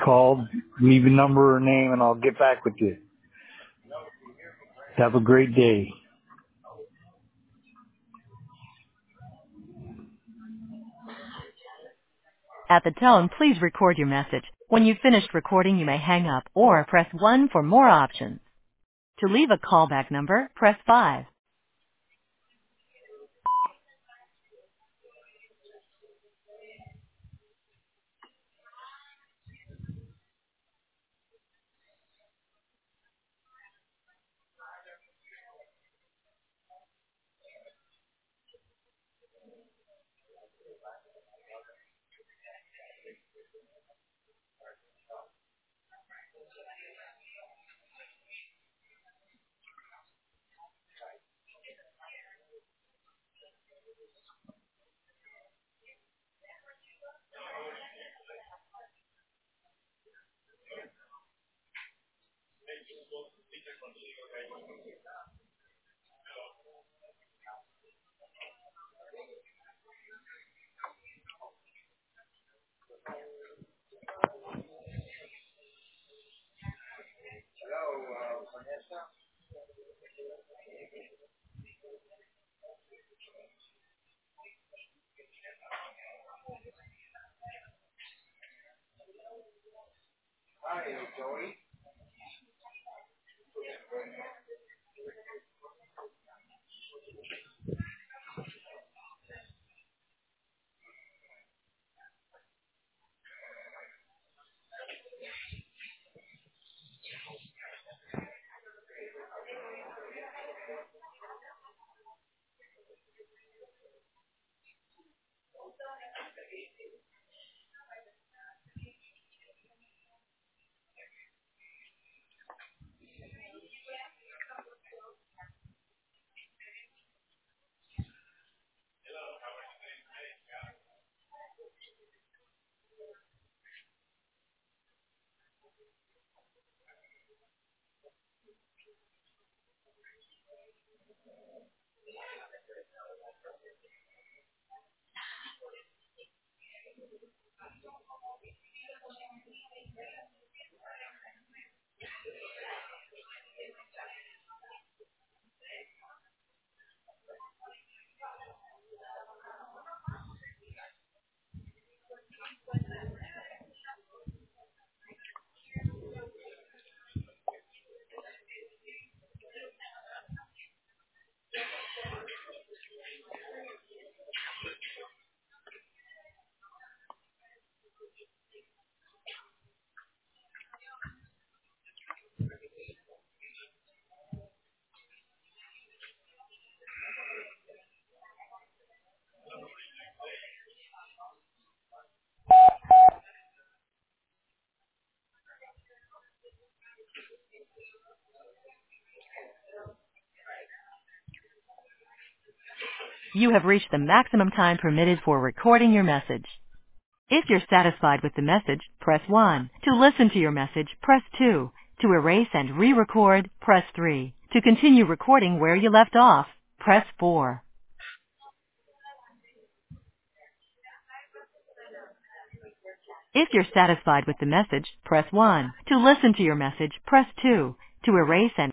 called. Leave a number or name, and I'll get back with you. Have a great day. At the tone, please record your message. When you've finished recording, you may hang up or press 1 for more options. To leave a callback number, press 5. You have reached the maximum time permitted for recording your message. If you're satisfied with the message, press 1. To listen to your message, press 2. To erase and re-record, press 3. To continue recording where you left off, press 4. If you're satisfied with the message, press 1. To listen to your message, press 2. To erase and